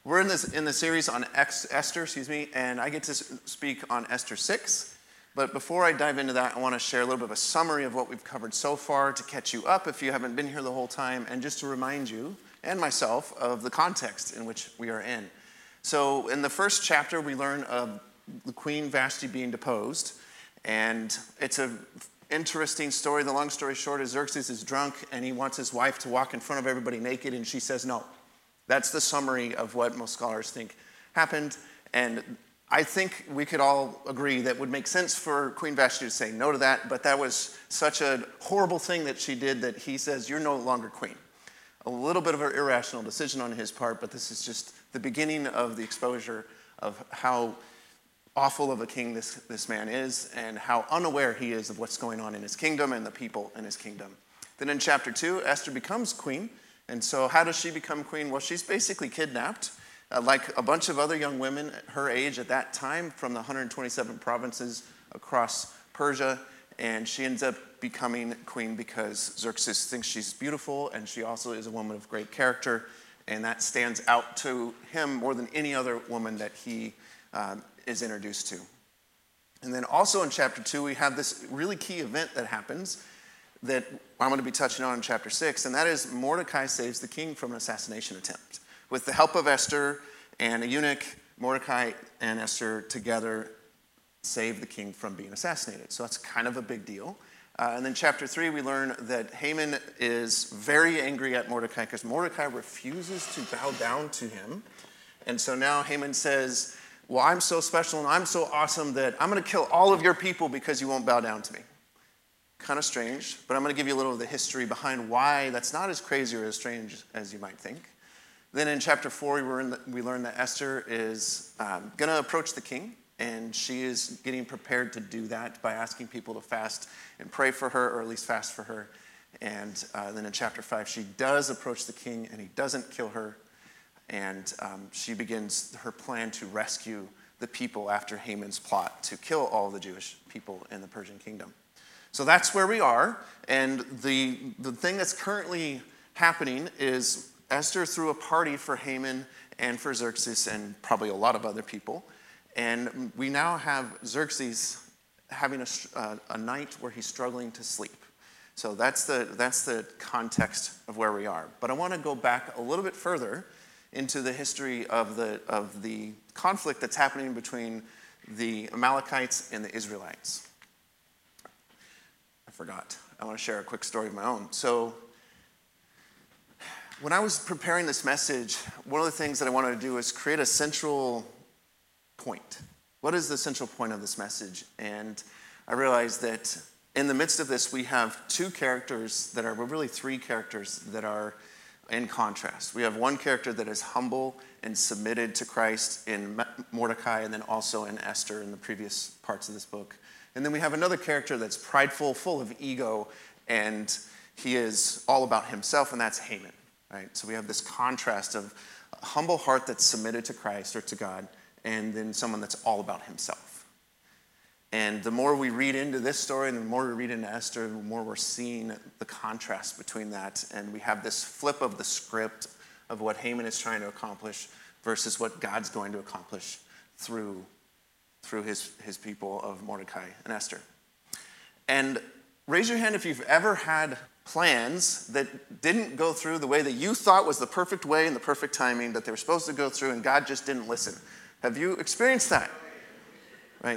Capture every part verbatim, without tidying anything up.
We're in this in the series on Ex- Esther, excuse me, and I get to speak on Esther six. But before I dive into that, I want to share a little bit of a summary of what we've covered so far to catch you up if you haven't been here the whole time, and just to remind you and myself of the context in which we are in. So in the first chapter, we learn of the Queen Vashti being deposed, and it's an interesting story. The long story short is Xerxes is drunk, and he wants his wife to walk in front of everybody naked, and she says no. That's the summary of what most scholars think happened, and I think we could all agree that would make sense for Queen Vashti to say no to that, but that was such a horrible thing that she did that he says, you're no longer queen. A little bit of an irrational decision on his part, but this is just the beginning of the exposure of how awful of a king this, this man is and how unaware he is of what's going on in his kingdom and the people in his kingdom. Then in chapter two, Esther becomes queen. And so how does she become queen? Well, she's basically kidnapped, uh, like a bunch of other young women her age at that time from the one hundred twenty-seven provinces across Persia. And she ends up becoming queen because Xerxes thinks she's beautiful, and she also is a woman of great character. And that stands out to him more than any other woman that he um, is introduced to. And then also in chapter two, we have this really key event that happens that I'm going to be touching on in chapter six, and that is Mordecai saves the king from an assassination attempt. With the help of Esther and a eunuch, Mordecai and Esther together save the king from being assassinated. So that's kind of a big deal. Uh, and then chapter three, we learn that Haman is very angry at Mordecai because Mordecai refuses to bow down to him. And so now Haman says, well, I'm so special and I'm so awesome that I'm going to kill all of your people because you won't bow down to me. Kind of strange, but I'm going to give you a little of the history behind why that's not as crazy or as strange as you might think. Then in chapter four, we, were in the, we learn that Esther is um, going to approach the king, and she is getting prepared to do that by asking people to fast and pray for her, or at least fast for her. And uh, then in chapter five, she does approach the king, and he doesn't kill her, and um, she begins her plan to rescue the people after Haman's plot to kill all the Jewish people in the Persian kingdom. So that's where we are, and the, the thing that's currently happening is Esther threw a party for Haman and for Xerxes and probably a lot of other people, and we now have Xerxes having a, uh, a night where he's struggling to sleep. So that's the, that's the context of where we are. But I want to go back a little bit further into the history of the, of the conflict that's happening between the Amalekites and the Israelites. I forgot. I want to share a quick story of my own. So when I was preparing this message, one of the things that I wanted to do is create a central point. What is the central point of this message? And I realized that in the midst of this, we have two characters that are, well, really three characters that are in contrast. We have one character that is humble and submitted to Christ in Mordecai, and then also in Esther in the previous parts of this book. And then we have another character that's prideful, full of ego, and he is all about himself, and that's Haman, right? So we have this contrast of a humble heart that's submitted to Christ or to God, and then someone that's all about himself. And the more we read into this story, and the more we read into Esther, the more we're seeing the contrast between that, and we have this flip of the script of what Haman is trying to accomplish versus what God's going to accomplish through through his, his people of Mordecai and Esther. And raise your hand if you've ever had plans that didn't go through the way that you thought was the perfect way and the perfect timing that they were supposed to go through, and God just didn't listen. Have you experienced that? Right?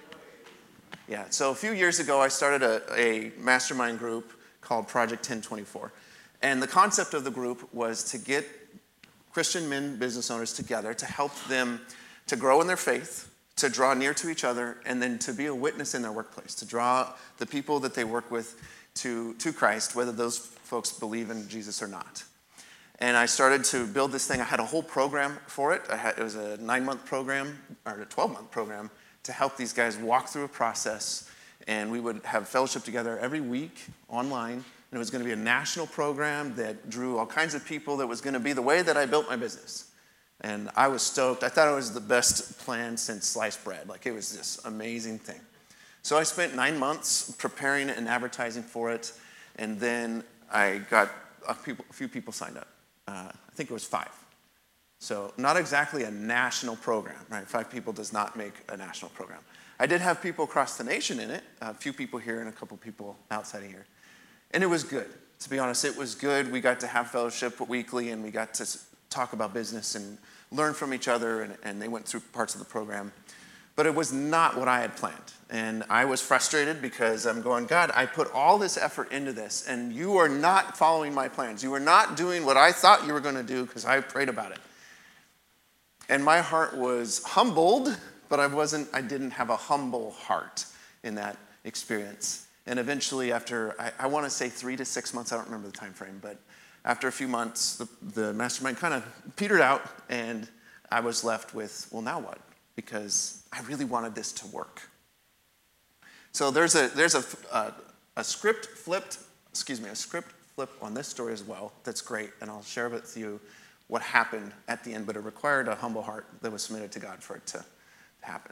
Yeah, so a few years ago, I started a, a mastermind group called Project ten twenty-four. And the concept of the group was to get Christian men business owners together to help them to grow in their faith, to draw near to each other, and then to be a witness in their workplace, to draw the people that they work with to, to Christ, whether those folks believe in Jesus or not. And I started to build this thing. I had a whole program for it. I had, it was a nine-month program, or a twelve-month program, to help these guys walk through a process. And we would have fellowship together every week online. And it was going to be a national program that drew all kinds of people, that was going to be the way that I built my business. And I was stoked. I thought it was the best plan since sliced bread. Like, it was this amazing thing. So I spent nine months preparing and advertising for it. And then I got a, people, a few people signed up. Uh, I think it was five. So not exactly a national program, right? Five People does not make a national program. I did have people across the nation in it, a few people here and a couple people outside of here. And it was good. To be honest, it was good. We got to have fellowship weekly, and we got to talk about business and learn from each other, and, and they went through parts of the program. But it was not what I had planned. And I was frustrated because I'm going, God, I put all this effort into this, and you are not following my plans. You are not doing what I thought you were going to do because I prayed about it. And my heart was humbled, but I wasn't, I didn't have a humble heart in that experience. And eventually after, I, I want to say three to six months, I don't remember the time frame, but after a few months, the, the mastermind kind of petered out, and I was left with, well, now what? Because I really wanted this to work. So there's a there's a, a, a script flipped, excuse me, a script flip on this story as well that's great, and I'll share with you what happened at the end, but it required a humble heart that was submitted to God for it to happen.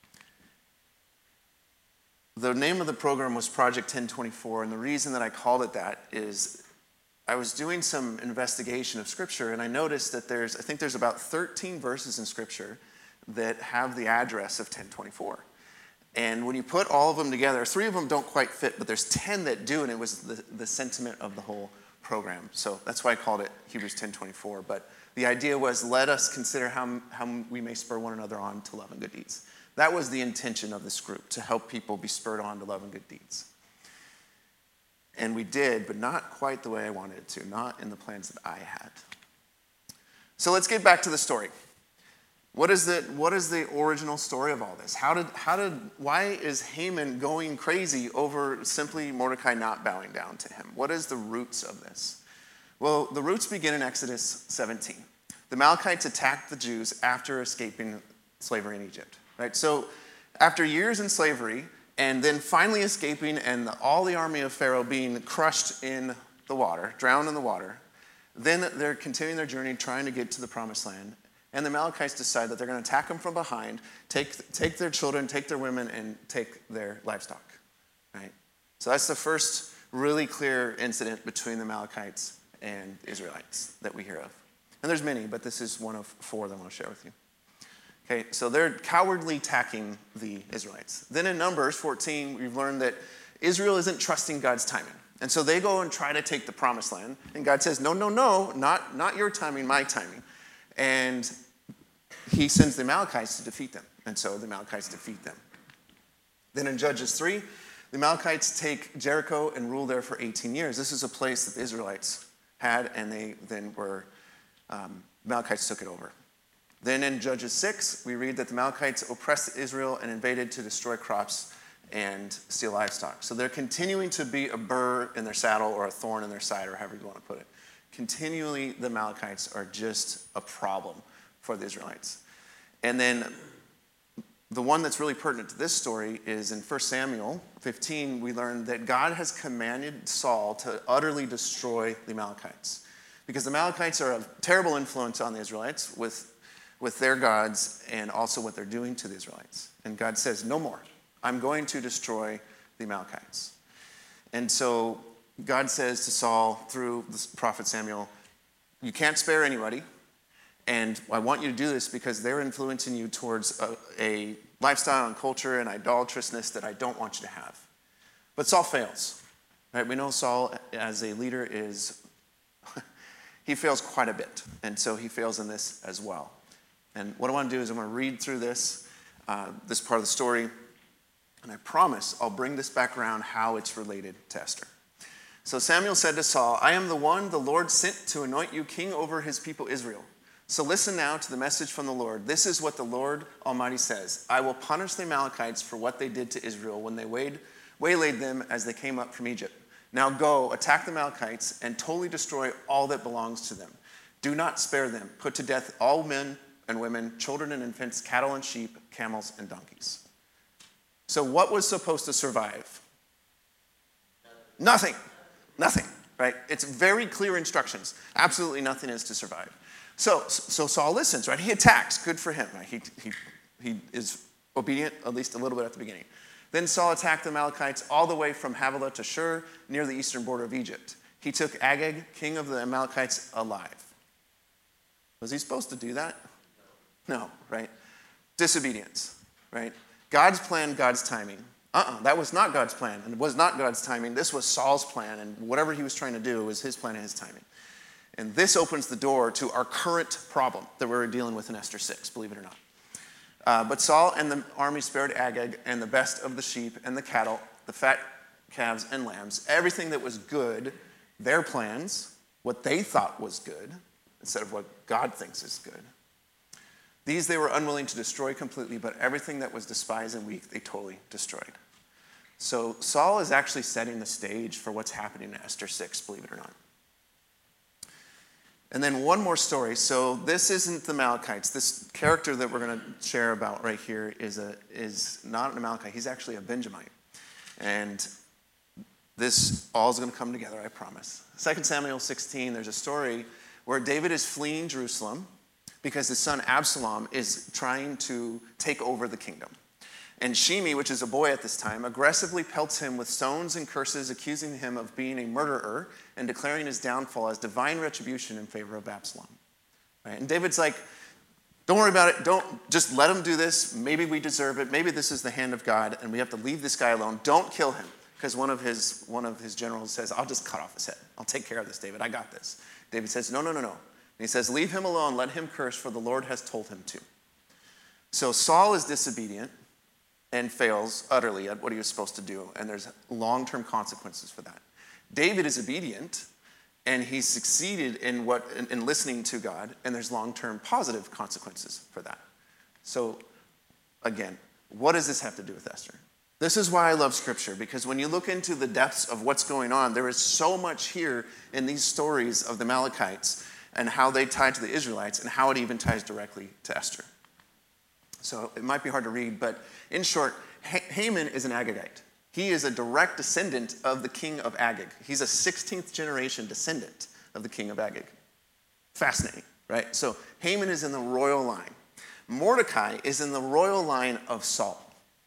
The name of the program was Project ten twenty-four, and the reason that I called it that is I was doing some investigation of Scripture, and I noticed that there's, I think there's about thirteen verses in Scripture that have the address of ten twenty-four. And when you put all of them together, three of them don't quite fit, but there's ten that do, and it was the, the sentiment of the whole program. So that's why I called it Hebrews ten twenty-four. But the idea was, let us consider how, how we may spur one another on to love and good deeds. That was the intention of this group, to help people be spurred on to love and good deeds. And we did, but not quite the way I wanted it to, not in the plans that I had. So let's get back to the story. What is the, what is the original story of all this? How did, how did, why is Haman going crazy over simply Mordecai not bowing down to him? What is the roots of this? Well, the roots begin in Exodus seventeen. The Amalekites attacked the Jews after escaping slavery in Egypt, right? So after years in slavery, and then finally escaping, and the, all the army of Pharaoh being crushed in the water, drowned in the water, then they're continuing their journey, trying to get to the promised land. And the Amalekites decide that they're going to attack them from behind, take, take their children, take their women, and take their livestock, right? So that's the first really clear incident between the Amalekites and the Israelites that we hear of. And there's many, but this is one of four that I want to share with you. Okay, so they're cowardly attacking the Israelites. Then in Numbers fourteen, we've learned that Israel isn't trusting God's timing. And so they go and try to take the promised land. And God says, no, no, no, not, not your timing, my timing. And he sends the Amalekites to defeat them. And so the Amalekites defeat them. Then in Judges three, the Amalekites take Jericho and rule there for eighteen years. This is a place that the Israelites had, and they then were, um, the Amalekites took it over. Then in Judges six, we read that the Amalekites oppressed Israel and invaded to destroy crops and steal livestock. So they're continuing to be a burr in their saddle or a thorn in their side, or however you want to put it. Continually, the Amalekites are just a problem for the Israelites. And then the one that's really pertinent to this story is in First Samuel fifteen, we learn that God has commanded Saul to utterly destroy the Amalekites. Because the Amalekites are a terrible influence on the Israelites with, with their gods and also what they're doing to the Israelites. And God says, no more. I'm going to destroy the Amalekites. And so God says to Saul through the prophet Samuel, you can't spare anybody, and I want you to do this because they're influencing you towards a, a lifestyle and culture and idolatrousness that I don't want you to have. But Saul fails. Right? We know Saul as a leader is, he fails quite a bit, and so he fails in this as well. And what I want to do is I'm going to read through this, uh, this part of the story, and I promise I'll bring this back around how it's related to Esther. So Samuel said to Saul, I am the one the Lord sent to anoint you king over his people Israel. So listen now to the message from the Lord. This is what the Lord Almighty says. I will punish the Amalekites for what they did to Israel when they weighed, waylaid them as they came up from Egypt. Now go, attack the Amalekites, and totally destroy all that belongs to them. Do not spare them. Put to death all men and women, children and infants, cattle and sheep, camels and donkeys. So what was supposed to survive? Nothing. Nothing, right? It's very clear instructions. Absolutely nothing is to survive. So, so Saul listens, right? He attacks. Good for him. Right? He, he, he is obedient, at least a little bit at the beginning. Then Saul attacked the Amalekites all the way from Havilah to Shur, near the eastern border of Egypt. He took Agag, king of the Amalekites, alive. Was he supposed to do that? No, right? Disobedience, right? God's plan, God's timing. Uh-uh, that was not God's plan, and it was not God's timing. This was Saul's plan, and whatever he was trying to do was his plan and his timing. And this opens the door to our current problem that we're dealing with in Esther six, believe it or not. Uh, but Saul and the army spared Agag and the best of the sheep and the cattle, the fat calves and lambs, everything that was good, their plans, what they thought was good, instead of what God thinks is good. These they were unwilling to destroy completely, but everything that was despised and weak, they totally destroyed. So Saul is actually setting the stage for what's happening in Esther six, believe it or not. And then one more story. So this isn't the Amalekites. This character that we're going to share about right here is, a, is not an Amalekite. He's actually a Benjamite. And this all is going to come together, I promise. Second Samuel sixteen, there's a story where David is fleeing Jerusalem because his son Absalom is trying to take over the kingdom. And Shimei, which is a boy at this time, aggressively pelts him with stones and curses, accusing him of being a murderer and declaring his downfall as divine retribution in favor of Absalom. Right? And David's like, don't worry about it. Don't just let him do this. Maybe we deserve it. Maybe this is the hand of God, and we have to leave this guy alone. Don't kill him, because one of his one of his generals says, I'll just cut off his head. I'll take care of this, David. I got this. David says, no, no, no, no. And he says, leave him alone. Let him curse, for the Lord has told him to. So Saul is disobedient and fails utterly at what he was supposed to do, and there's long-term consequences for that. David is obedient, and he succeeded in what in, in listening to God, and there's long-term positive consequences for that. So, again, what does this have to do with Esther? This is why I love Scripture, because when you look into the depths of what's going on, there is so much here in these stories of the Amalekites and how they tie to the Israelites and how it even ties directly to Esther. So it might be hard to read, but in short, Haman is an Agagite. He is a direct descendant of the king of Agag. He's a sixteenth generation descendant of the king of Agag. Fascinating, right? So Haman is in the royal line. Mordecai is in the royal line of Saul.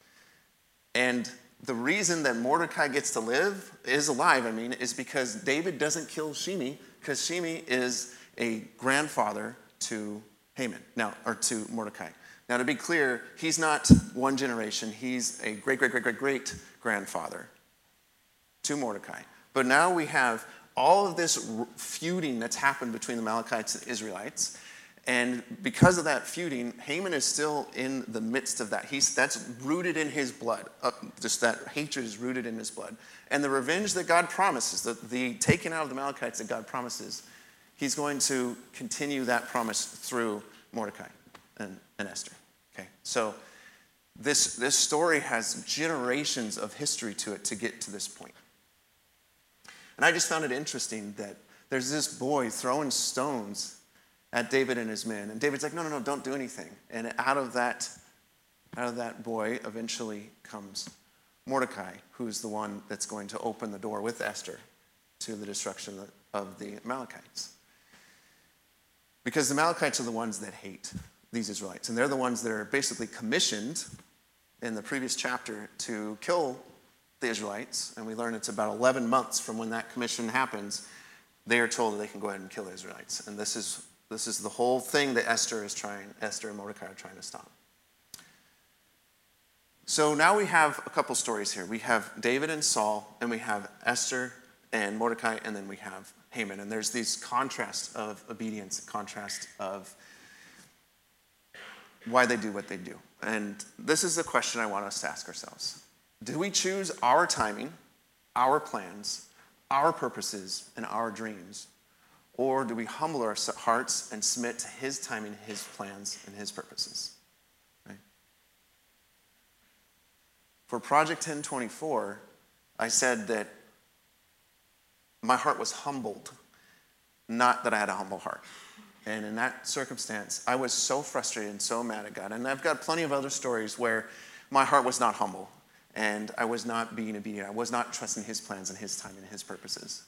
And the reason that Mordecai gets to live, is alive, I mean, is because David doesn't kill Shimei, because Shimei is a grandfather to Haman, now, or to Mordecai. Now, to be clear, he's not one generation. He's a great, great, great, great, great grandfather to Mordecai. But now we have all of this feuding that's happened between the Amalekites and Israelites. And because of that feuding, Haman is still in the midst of that. He's, that's rooted in his blood. Uh, just that hatred is rooted in his blood. And the revenge that God promises, the, the taking out of the Amalekites that God promises, he's going to continue that promise through Mordecai and, and Esther. Okay, so this, this story has generations of history to it to get to this point. And I just found it interesting that there's this boy throwing stones at David and his men. And David's like, no, no, no, don't do anything. And out of that, out of that boy eventually comes Mordecai, who's the one that's going to open the door with Esther to the destruction of the Amalekites. Because the Amalekites are the ones that hate these Israelites. And they're the ones that are basically commissioned in the previous chapter to kill the Israelites. And we learn it's about eleven months from when that commission happens. They are told that they can go ahead and kill the Israelites. And this is this is the whole thing that Esther is trying, Esther and Mordecai are trying to stop. So now we have a couple stories here. We have David and Saul, and we have Esther and Mordecai, and then we have Haman. And there's these contrasts of obedience, contrast of why they do what they do. And this is the question I want us to ask ourselves. Do we choose our timing, our plans, our purposes, and our dreams? Or do we humble our hearts and submit to his timing, his plans, and his purposes? Right? For Project ten twenty-four, I said that my heart was humbled, not that I had a humble heart. And in that circumstance, I was so frustrated and so mad at God. And I've got plenty of other stories where my heart was not humble and I was not being obedient. I was not trusting his plans and his time and his purposes.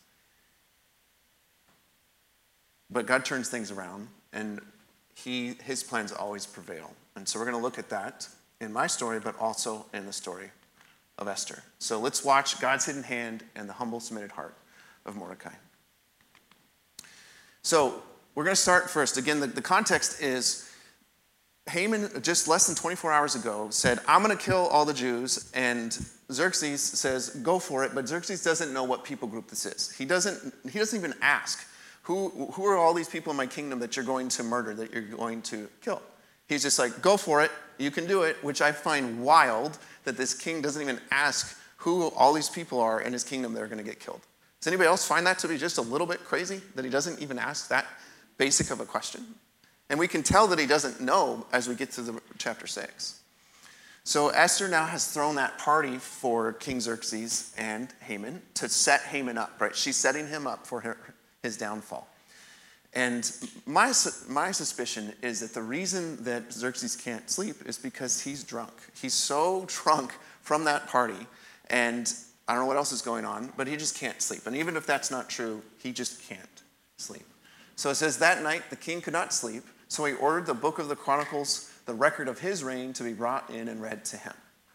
But God turns things around, and he, his plans always prevail. And so we're going to look at that in my story, but also in the story of Esther. So let's watch God's hidden hand and the humble, submitted heart of Mordecai. So we're going to start first. Again, the, the context is Haman, just less than twenty-four hours ago, said, I'm going to kill all the Jews, and Xerxes says, go for it, but Xerxes doesn't know what people group this is. He doesn't, he doesn't even ask, who, who are all these people in my kingdom that you're going to murder, that you're going to kill? He's just like, go for it, you can do it, which I find wild that this king doesn't even ask who all these people are in his kingdom that are going to get killed. Does anybody else find that to be just a little bit crazy, that he doesn't even ask that basic of a question? And we can tell that he doesn't know as we get to the chapter six. So Esther now has thrown that party for King Xerxes and Haman to set Haman up, right? She's setting him up for her, his downfall. And my, my suspicion is that the reason that Xerxes can't sleep is because he's drunk. He's so drunk from that party, and I don't know what else is going on, but he just can't sleep. And even if that's not true, he just can't sleep. So it says, that night the king could not sleep, so he ordered the book of the Chronicles, the record of his reign, to be brought in and read to him.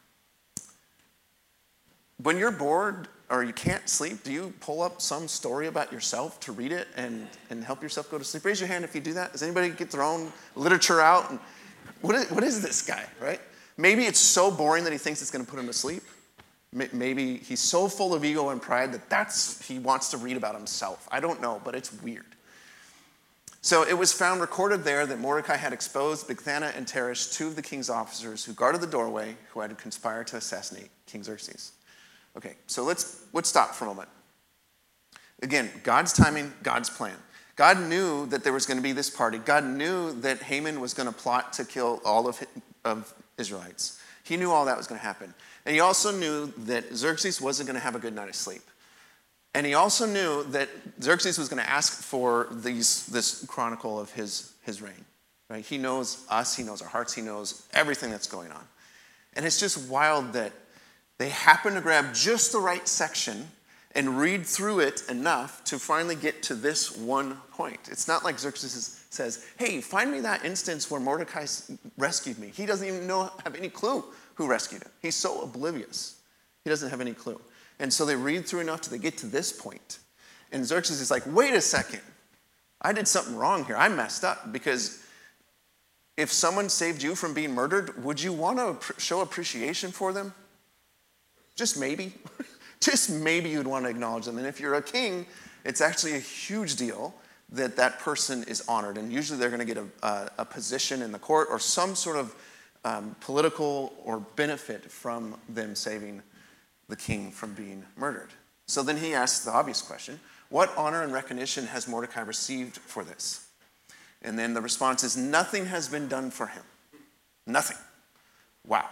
When you're bored or you can't sleep, do you pull up some story about yourself to read it and, and help yourself go to sleep? Raise your hand if you do that. Does anybody get their own literature out? And what is, what is this guy, right? Maybe it's so boring that he thinks it's going to put him to sleep. Maybe he's so full of ego and pride that that's, he wants to read about himself. I don't know, but it's weird. So it was found recorded there that Mordecai had exposed Bigthana and Teresh, two of the king's officers who guarded the doorway, who had conspired to assassinate King Xerxes. Okay, so let's, let's stop for a moment. Again, God's timing, God's plan. God knew that there was going to be this party. God knew that Haman was going to plot to kill all of, of Israelites. He knew all that was going to happen. And he also knew that Xerxes wasn't going to have a good night of sleep. And he also knew that Xerxes was going to ask for these, this chronicle of his, his reign. Right? He knows us, he knows our hearts, he knows everything that's going on. And it's just wild that they happen to grab just the right section and read through it enough to finally get to this one point. It's not like Xerxes says, hey, find me that instance where Mordecai rescued me. He doesn't even know, have any clue who rescued him. He's so oblivious. He doesn't have any clue. And so they read through enough till they get to this point. And Xerxes is like, wait a second. I did something wrong here. I messed up. Because if someone saved you from being murdered, would you want to show appreciation for them? Just maybe. Just maybe you'd want to acknowledge them. And if you're a king, it's actually a huge deal that that person is honored. And usually they're going to get a, a, a position in the court or some sort of um, political or benefit from them saving the king from being murdered. So then he asks the obvious question, what honor and recognition has Mordecai received for this? And then the response is, nothing has been done for him. Nothing. Wow.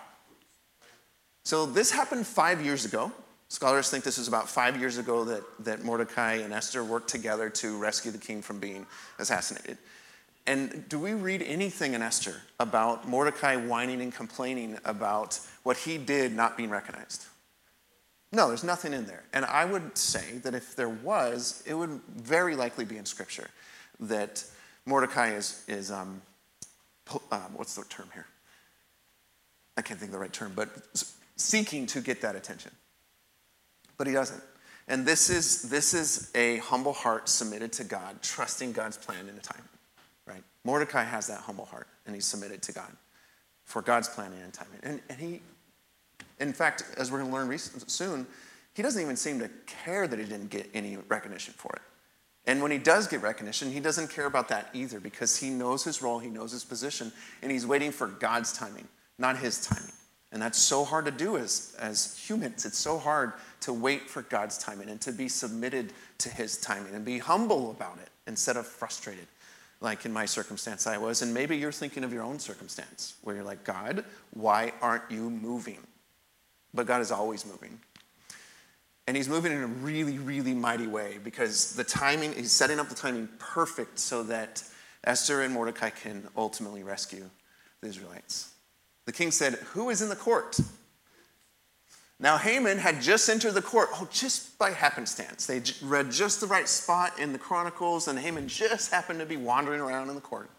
So this happened five years ago. Scholars think this was about five years ago that, that Mordecai and Esther worked together to rescue the king from being assassinated. And do we read anything in Esther about Mordecai whining and complaining about what he did not being recognized? No, there's nothing in there. And I would say that if there was, it would very likely be in Scripture that Mordecai is, is um, um, what's the term here? I can't think of the right term, but seeking to get that attention. But he doesn't. And this is, this is a humble heart submitted to God, trusting God's plan in a time, right? Mordecai has that humble heart, and he's submitted to God for God's plan and timing. And, and he, in fact, as we're going to learn recent, soon, he doesn't even seem to care that he didn't get any recognition for it. And when he does get recognition, he doesn't care about that either because he knows his role, he knows his position, and he's waiting for God's timing, not his timing. And that's so hard to do as, as humans. It's so hard to wait for God's timing and to be submitted to his timing and be humble about it instead of frustrated, like in my circumstance I was. And maybe you're thinking of your own circumstance where you're like, God, why aren't you moving? But God is always moving. And he's moving in a really, really mighty way because the timing, he's setting up the timing perfect so that Esther and Mordecai can ultimately rescue the Israelites. The king said, who is in the court? Now Haman had just entered the court, oh, just by happenstance. They read just the right spot in the Chronicles, and Haman just happened to be wandering around in the court.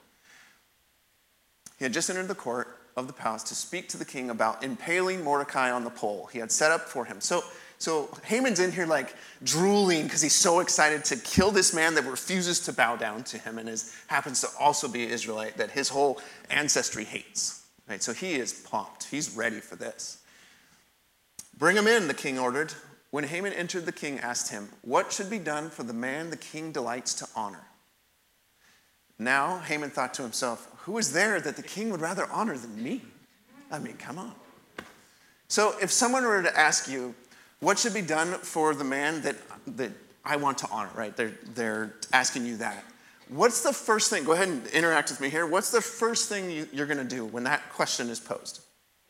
He had just entered the court of the palace to speak to the king about impaling Mordecai on the pole he had set up for him. So so Haman's in here like drooling because he's so excited to kill this man that refuses to bow down to him and is, happens to also be an Israelite that his whole ancestry hates. Right? So he is pumped. He's ready for this. Bring him in, the king ordered. When Haman entered, the king asked him, what should be done for the man the king delights to honor? Now Haman thought to himself, who is there that the king would rather honor than me? I mean, come on. So if someone were to ask you, what should be done for the man that, that I want to honor, right? They're, they're asking you that. What's the first thing? Go ahead and interact with me here. What's the first thing you, you're going to do when that question is posed?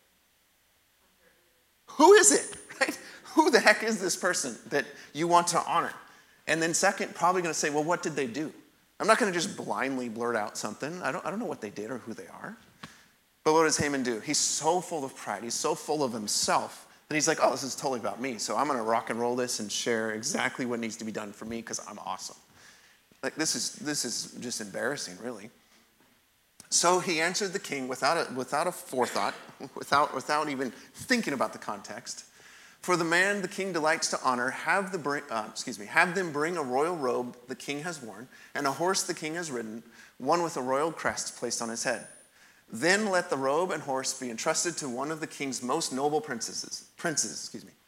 Who is it, right? Who the heck is this person that you want to honor? And then second, probably going to say, well, what did they do? I'm not going to just blindly blurt out something. I don't, I don't know what they did or who they are. But what does Haman do? He's so full of pride. He's so full of himself that he's like, oh, this is totally about me. So I'm going to rock and roll this and share exactly what needs to be done for me because I'm awesome. Like this is this is just embarrassing, really. So he answered the king without a, without a forethought, without, without even thinking about the context. For the man the king delights to honor, have, the bring, uh, excuse me, have them bring a royal robe the king has worn, and a horse the king has ridden, one with a royal crest placed on his head. Then let the robe and horse be entrusted to one of the king's most noble princesses. Princes, excuse me.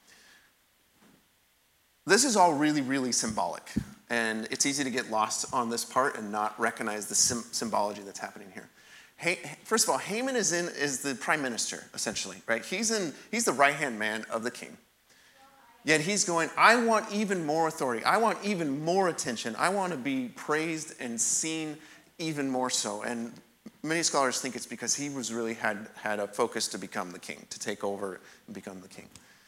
This is all really, really symbolic, and it's easy to get lost on this part and not recognize the sim- symbology that's happening here. Hey, first of all, Haman is in is the prime minister, essentially, right? He's in he's the right-hand man of the king. Yet he's going, I want even more authority. I want even more attention. I want to be praised and seen even more so. And many scholars think it's because he was really had, had a focus to become the king, to take over and become the king.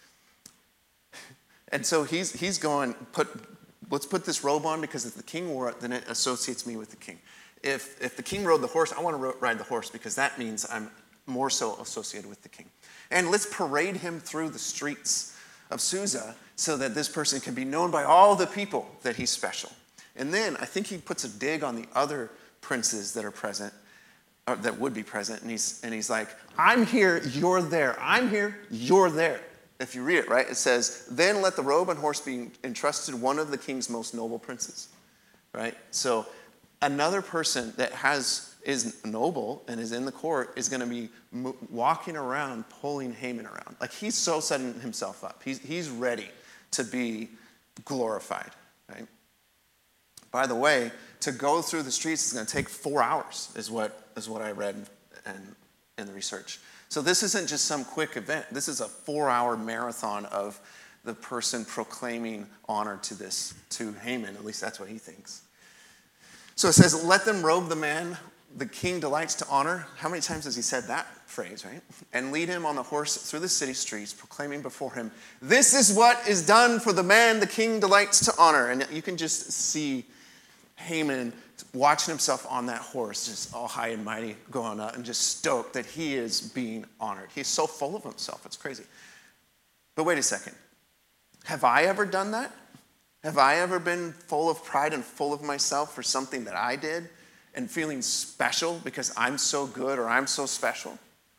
And so he's he's going, put let's put this robe on because if the king wore it, then it associates me with the king. If if the king rode the horse, I want to ride the horse because that means I'm more so associated with the king. And let's parade him through the streets of Susa so that this person can be known by all the people that he's special. And then I think he puts a dig on the other princes that are present, or that would be present, and he's and he's like, I'm here, you're there. I'm here, you're there. If you read it, right, it says, then let the robe and horse be entrusted one of the king's most noble princes, right? So another person that has is noble and is in the court is going to be mo- walking around, pulling Haman around. Like he's so setting himself up. He's, he's ready to be glorified, right? By the way, to go through the streets is going to take four hours is what, is what I read in, in the research. So this isn't just some quick event. This is a four-hour marathon of the person proclaiming honor to this, to Haman. At least that's what he thinks. So it says, let them robe the man the king delights to honor. How many times has he said that phrase, right? And lead him on the horse through the city streets, proclaiming before him, this is what is done for the man the king delights to honor. And you can just see Haman watching himself on that horse, just all high and mighty, going up and just stoked that he is being honored. He's so full of himself. It's crazy. But wait a second. Have I ever done that? Have I ever been full of pride and full of myself for something that I did and feeling special because I'm so good or I'm so special?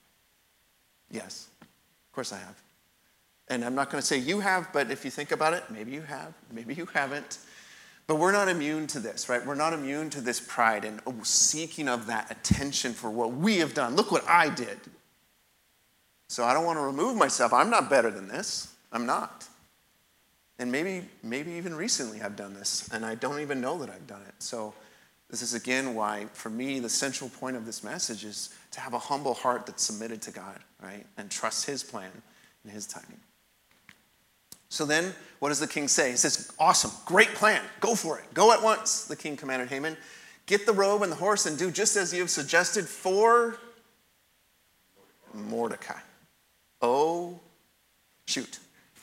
Yes, of course I have. And I'm not going to say you have, but if you think about it, maybe you have, maybe you haven't. But we're not immune to this, right? We're not immune to this pride and seeking of that attention for what we have done. Look what I did. So I don't want to remove myself. I'm not better than this. I'm not. And maybe, maybe even recently I've done this, and I don't even know that I've done it. So this is, again, why, for me, the central point of this message is to have a humble heart that's submitted to God, right? And trust his plan and his timing. So then, what does the king say? He says, awesome, great plan, go for it. Go at once, the king commanded Haman. Get the robe and the horse and do just as you have suggested for Mordecai. Oh, shoot.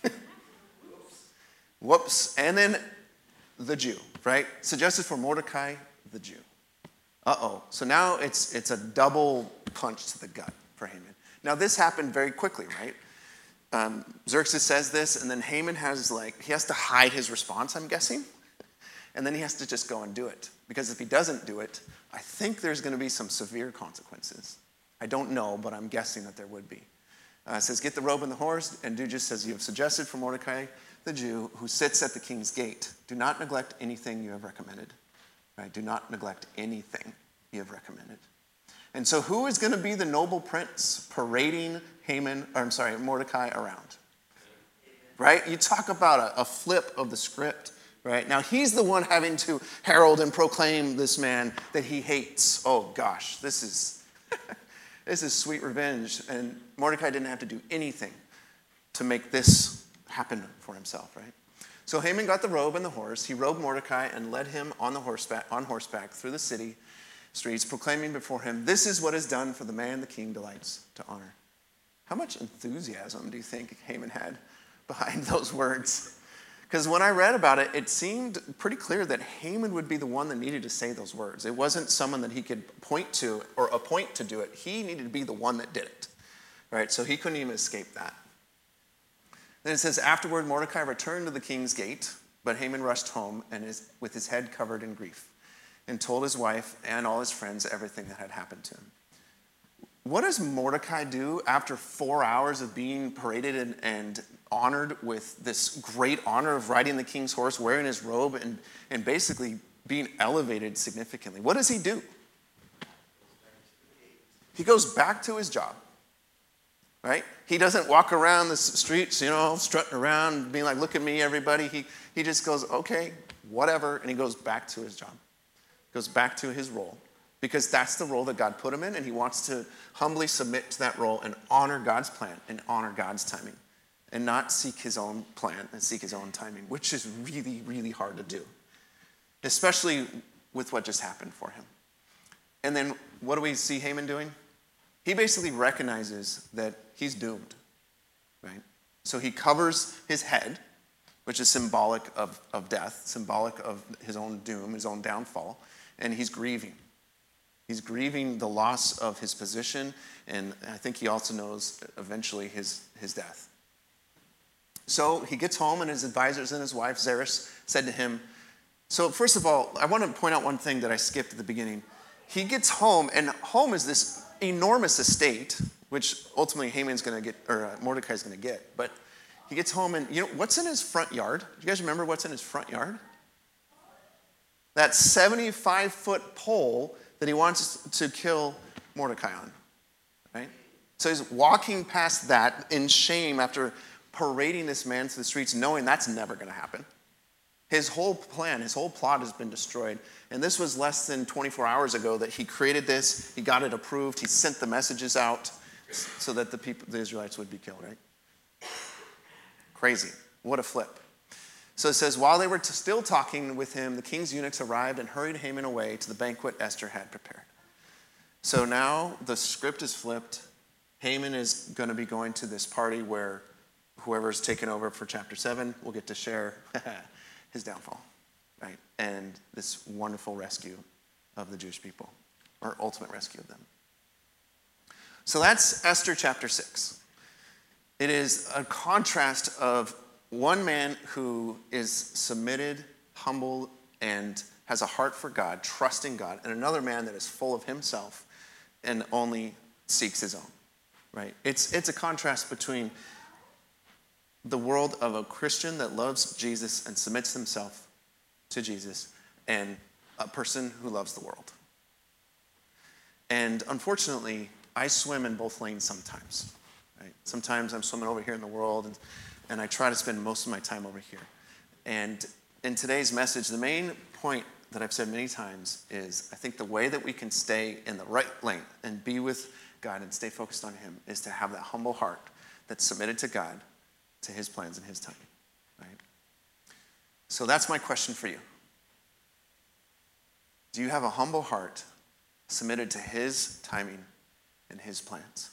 Whoops. And then the Jew, right? Suggested for Mordecai, the Jew. Uh-oh. So now it's it's a double punch to the gut for Haman. Now this happened very quickly, right? Um, Xerxes says this, and then Haman has like, he has to hide his response, I'm guessing. And then he has to just go and do it. Because if he doesn't do it, I think there's going to be some severe consequences. I don't know, but I'm guessing that there would be. Uh, it says, get the robe and the horse, and do just as you have suggested for Mordecai, the Jew, who sits at the king's gate. Do not neglect anything you have recommended. Right? Do not neglect anything you have recommended. And so who is going to be the noble prince parading Haman, or I'm sorry, Mordecai around? Right? You talk about a, a flip of the script. Right? Now he's the one having to herald and proclaim this man that he hates. Oh gosh, this is this is sweet revenge. And Mordecai didn't have to do anything to make this happen for himself, right? So Haman got the robe and the horse. He robed Mordecai and led him on the horseback on horseback through the city streets, proclaiming before him, "This is what is done for the man the king delights to honor." How much enthusiasm do you think Haman had behind those words? Because when I read about it, it seemed pretty clear that Haman would be the one that needed to say those words. It wasn't someone that he could point to or appoint to do it. He needed to be the one that did it, right? So he couldn't even escape that. Then it says, afterward, Mordecai returned to the king's gate, but Haman rushed home and is, with his head covered in grief, and told his wife and all his friends everything that had happened to him. What does Mordecai do after four hours of being paraded and, and honored with this great honor of riding the king's horse, wearing his robe, and, and basically being elevated significantly? What does he do? He goes back to his job, right? He doesn't walk around the streets, you know, strutting around, being like, look at me, everybody. He, he just goes, okay, whatever, and he goes back to his job, goes back to his role. Because that's the role that God put him in, and he wants to humbly submit to that role and honor God's plan and honor God's timing, and not seek his own plan and seek his own timing, which is really, really hard to do, especially with what just happened for him. And then what do we see Haman doing? He basically recognizes that he's doomed, right? So he covers his head, which is symbolic of, of death, symbolic of his own doom, his own downfall, and he's grieving. He's grieving the loss of his position, and I think he also knows eventually his, his death. So he gets home, and his advisors and his wife, Zeresh, said to him, so first of all, I want to point out one thing that I skipped at the beginning. He gets home, and home is this enormous estate, which ultimately Haman's going to get, or uh, Mordecai's going to get. But he gets home, and you know, what's in his front yard? Do you guys remember what's in his front yard? That seventy-five foot pole that he wants to kill Mordecai on, right? So he's walking past that in shame after parading this man through the streets, knowing that's never going to happen. His whole plan, his whole plot has been destroyed. And this was less than twenty-four hours ago that he created this. He got it approved. He sent the messages out so that the people, the Israelites would be killed, right? Crazy. What a flip. So it says, while they were t- still talking with him, the king's eunuchs arrived and hurried Haman away to the banquet Esther had prepared. So now the script is flipped. Haman is going to be going to this party where whoever's taken over for chapter seven will get to share his downfall, right? And this wonderful rescue of the Jewish people, or ultimate rescue of them. So that's Esther chapter six. It is a contrast of one man who is submitted, humble, and has a heart for God, trusting God, and another man that is full of himself and only seeks his own, right? It's, it's a contrast between the world of a Christian that loves Jesus and submits himself to Jesus and a person who loves the world. And unfortunately, I swim in both lanes sometimes, right? Sometimes I'm swimming over here in the world, and And I try to spend most of my time over here. And in today's message, the main point that I've said many times is I think the way that we can stay in the right lane and be with God and stay focused on him is to have that humble heart that's submitted to God, to his plans and his timing, right? So that's my question for you. Do you have a humble heart submitted to his timing and his plans?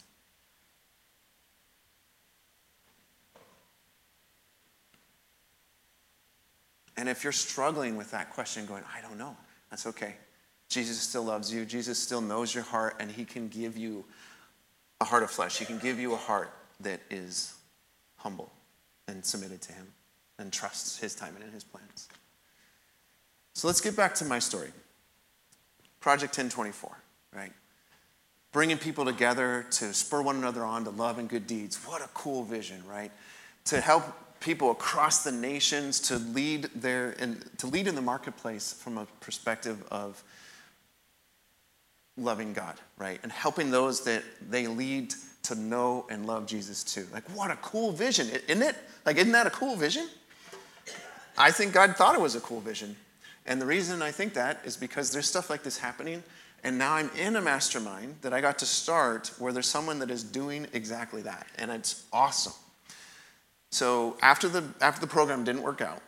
And if you're struggling with that question, going, I don't know, that's okay. Jesus still loves you. Jesus still knows your heart, and he can give you a heart of flesh. He can give you a heart that is humble and submitted to him and trusts his timing and his plans. So let's get back to my story. Project ten twenty-four, right? bringing people together to spur one another on to love and good deeds. What a cool vision, right? To help people across the nations to lead their and to lead in the marketplace from a perspective of loving God, right? And helping those that they lead to know and love Jesus too. Like, what a cool vision, isn't it? Like, isn't that a cool vision? I think God thought it was a cool vision. And the reason I think that is because there's stuff like this happening, and now I'm in a mastermind that I got to start where there's someone that is doing exactly that, and it's awesome. So after the after the program didn't work out,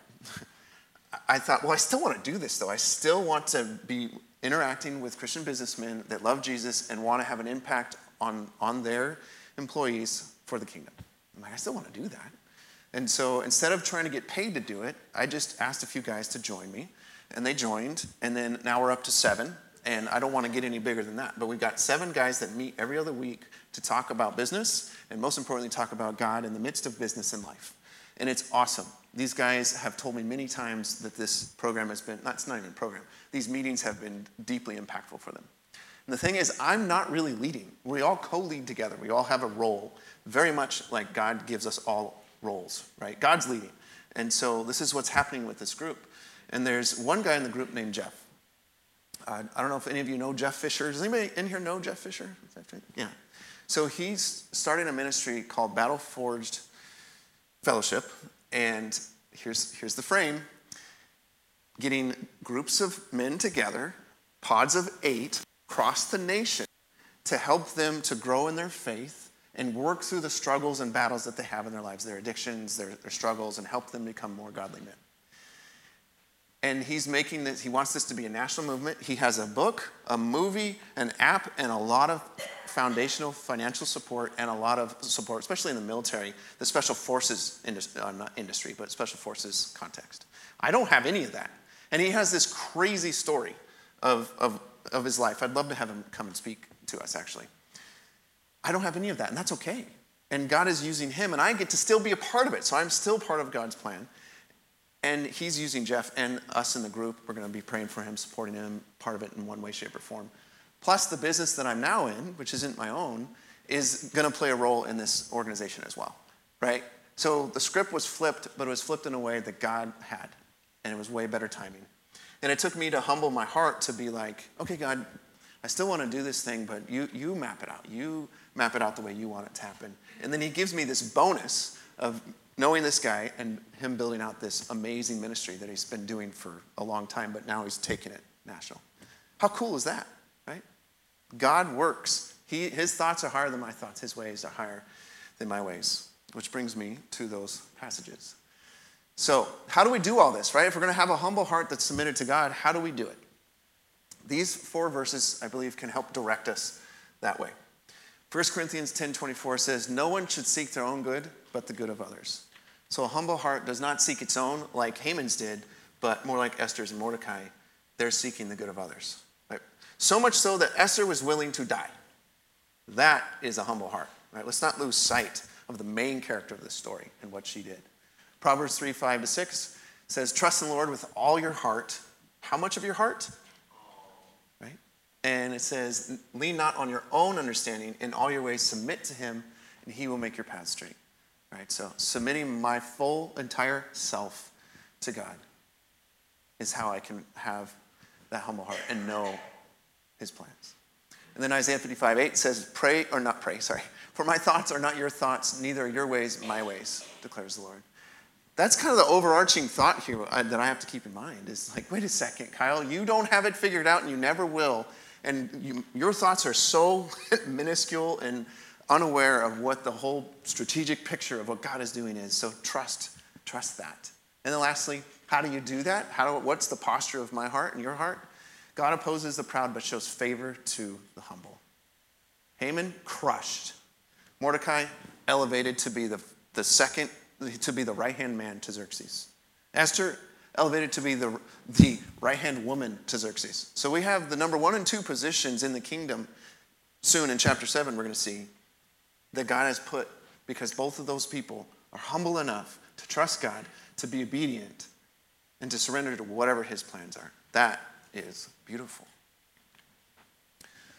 I thought, well, I still want to do this, though. I still want to be interacting with Christian businessmen that love Jesus and want to have an impact on, on their employees for the kingdom. I'm like, I still want to do that. And so instead of trying to get paid to do it, I just asked a few guys to join me, and they joined, and then now we're up to seven, and I don't want to get any bigger than that. But we've got seven guys that meet every other week to talk about business, and most importantly, talk about God in the midst of business and life. And it's awesome. These guys have told me many times that this program has been, not, it's not even a program, these meetings have been deeply impactful for them. And the thing is, I'm not really leading. We all co-lead together. We all have a role, very much like God gives us all roles, right? God's leading. And so this is what's happening with this group. And there's one guy in the group named Jeff. Uh, I don't know if any of you know Jeff Fisher. Does anybody in here know Jeff Fisher? Is that right? Yeah. So he's starting a ministry called Battle Forged Fellowship. And here's, here's the frame. Getting groups of men together, pods of eight, across the nation to help them to grow in their faith and work through the struggles and battles that they have in their lives, their addictions, their, their struggles, and help them become more godly men. And he's making this, he wants this to be a national movement. He has a book, a movie, an app, and a lot of foundational financial support and a lot of support, especially in the military, the special forces industry, uh, not industry, but special forces context. I don't have any of that. And he has this crazy story of, of, of his life. I'd love to have him come and speak to us, actually. I don't have any of that, and that's okay. And God is using him, and I get to still be a part of it. So I'm still part of God's plan. And he's using Jeff and us in the group. We're going to be praying for him, supporting him, part of it in one way, shape, or form. Plus, the business that I'm now in, which isn't my own, is going to play a role in this organization as well, right? So the script was flipped, but it was flipped in a way that God had, and it was way better timing. And it took me to humble my heart to be like, okay, God, I still want to do this thing, but you, you map it out. You map it out the way you want it to happen. And then he gives me this bonus of knowing this guy and him building out this amazing ministry that he's been doing for a long time, but now he's taking it national. How cool is that, right? God works. He, his thoughts are higher than my thoughts. His ways are higher than my ways, which brings me to those passages. So how do we do all this, right? If we're going to have a humble heart that's submitted to God, how do we do it? These four verses, I believe, can help direct us that way. First Corinthians ten twenty-four says, no one should seek their own good, but the good of others. So a humble heart does not seek its own like Haman's did, but more like Esther's and Mordecai. They're seeking the good of others. Right? So much so that Esther was willing to die. That is a humble heart. Right? Let's not lose sight of the main character of this story and what she did. Proverbs three, five to six says, trust in the Lord with all your heart. How much of your heart? Right? And it says, lean not on your own understanding. In all your ways submit to him, and he will make your path straight. Right? So submitting my full, entire self to God is how I can have that humble heart and know his plans. And then Isaiah fifty-five, eight says, pray, or not pray, sorry. For my thoughts are not your thoughts, neither are your ways my ways, declares the Lord. That's kind of the overarching thought here that I have to keep in mind is like, wait a second, Kyle, you don't have it figured out and you never will. And you, your thoughts are so minuscule and unaware of what the whole strategic picture of what God is doing is. So trust, trust that. And then lastly, how do you do that? How do, what's the posture of my heart and your heart? God opposes the proud but shows favor to the humble. Haman, crushed. Mordecai, elevated to be the, the second, to be the right-hand man to Xerxes. Esther, elevated to be the, the right-hand woman to Xerxes. So we have the number one and two positions in the kingdom. Soon in chapter seven, we're going to see that God has put, because both of those people are humble enough to trust God, to be obedient, and to surrender to whatever his plans are. That is beautiful.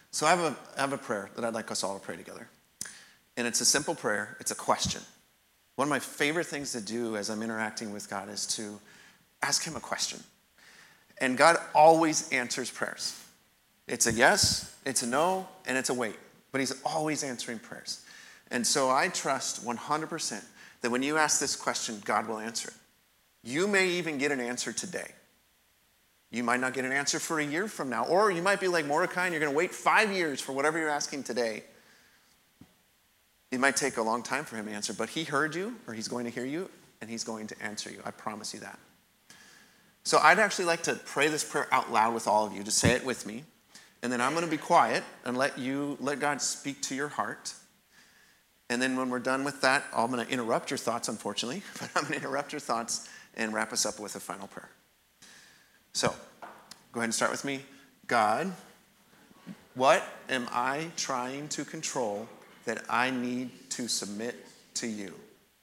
So I have a, I have a prayer that I'd like us all to pray together. And it's a simple prayer. It's a question. One of my favorite things to do as I'm interacting with God is to ask him a question. And God always answers prayers. It's a yes, it's a no, and it's a wait. But he's always answering prayers. And so I trust one hundred percent that when you ask this question, God will answer it. You may even get an answer today. You might not get an answer for a year from now. Or you might be like Mordecai and you're going to wait five years for whatever you're asking today. It might take a long time for him to answer, but he heard you, or he's going to hear you, and he's going to answer you. I promise you that. So I'd actually like to pray this prayer out loud with all of you. Just say it with me. And then I'm going to be quiet and let you, let God speak to your heart. And then when we're done with that, I'm going to interrupt your thoughts, unfortunately. But I'm going to interrupt your thoughts and wrap us up with a final prayer. So, go ahead and start with me. God, what am I trying to control that I need to submit to you?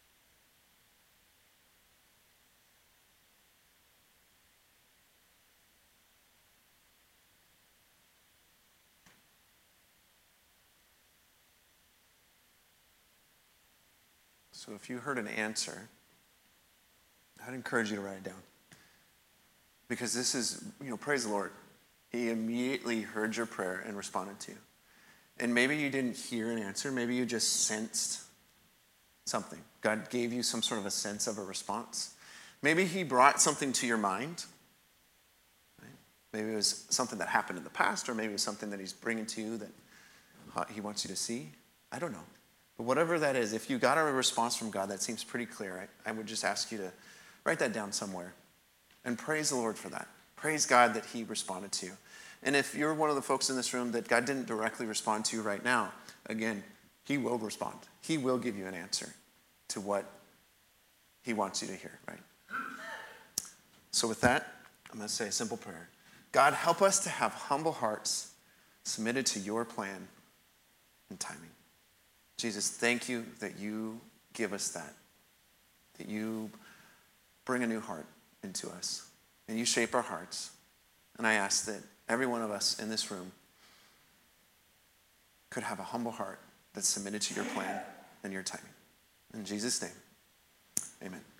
So if you heard an answer, I'd encourage you to write it down. Because this is, you know, praise the Lord. He immediately heard your prayer and responded to you. And maybe you didn't hear an answer. Maybe you just sensed something. God gave you some sort of a sense of a response. Maybe he brought something to your mind. Right? Maybe it was something that happened in the past, or maybe it was something that he's bringing to you that he wants you to see. I don't know. But whatever that is, if you got a response from God that seems pretty clear, I, I would just ask you to write that down somewhere. And praise the Lord for that. Praise God that he responded to you. And if you're one of the folks in this room that God didn't directly respond to you right now, again, he will respond. He will give you an answer to what he wants you to hear, right? So with that, I'm going to say a simple prayer. God, help us to have humble hearts submitted to your plan and timing. Jesus, thank you that you give us that, that you bring a new heart into us, and you shape our hearts. And I ask that every one of us in this room could have a humble heart that's submitted to your plan and your timing. In Jesus' name, amen.